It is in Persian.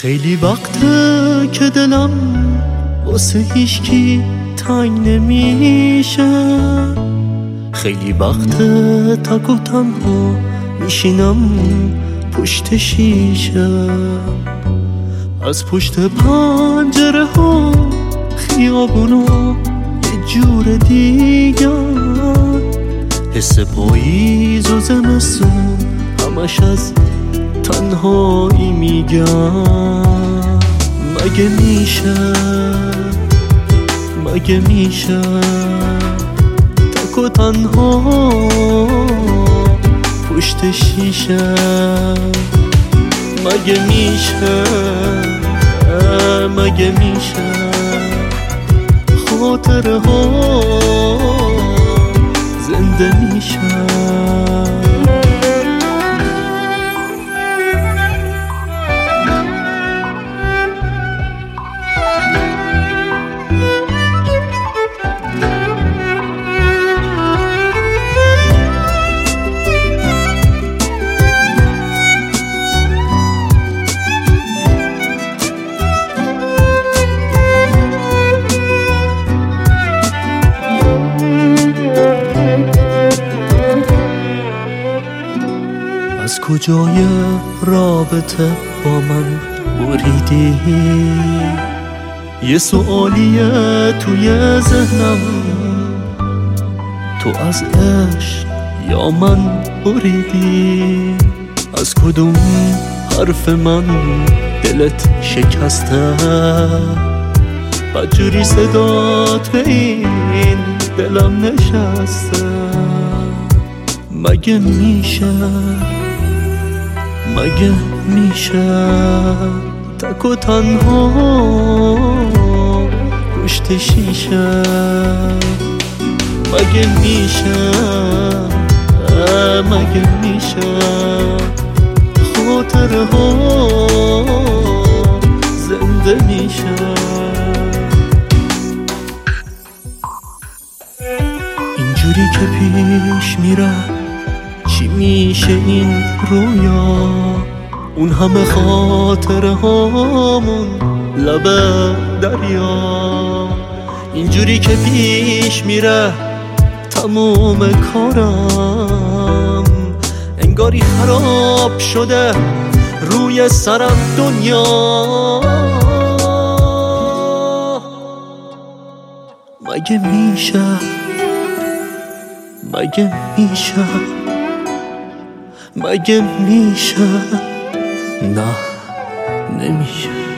خیلی وقته که دلم واسه هیچکی تنگ نمیشه، خیلی وقته تک و تنها میشینم پشت شیشه، از پشت پنجره ها خیابونا یه جور دیگه، حس پاییز و زمستون همش از تنهایی میگم. مگه میشه تک و تنها پشت شیشه؟ مگه میشه خاطره ها زنده میشه؟ از کجای رابطه با من بریدی؟ یه سوالیه توی ذهنم، تو از عشق یا من بریدی؟ از کدوم حرف من دلت شکسته؟ بدجوری صدات به این دلم نشسته. مگه میشه تک و تنها پشت شیشه؟ مگه میشه خاطره ها زنده میشه؟ اینجوری که پیش میره چی میشه این رویا؟ اون همه خاطره هامون لبه دریا، اینجوری که پیش میره تموم کارم، انگاری خراب شده روی سرم دنیا. مگه میشه؟ نه نمیشه.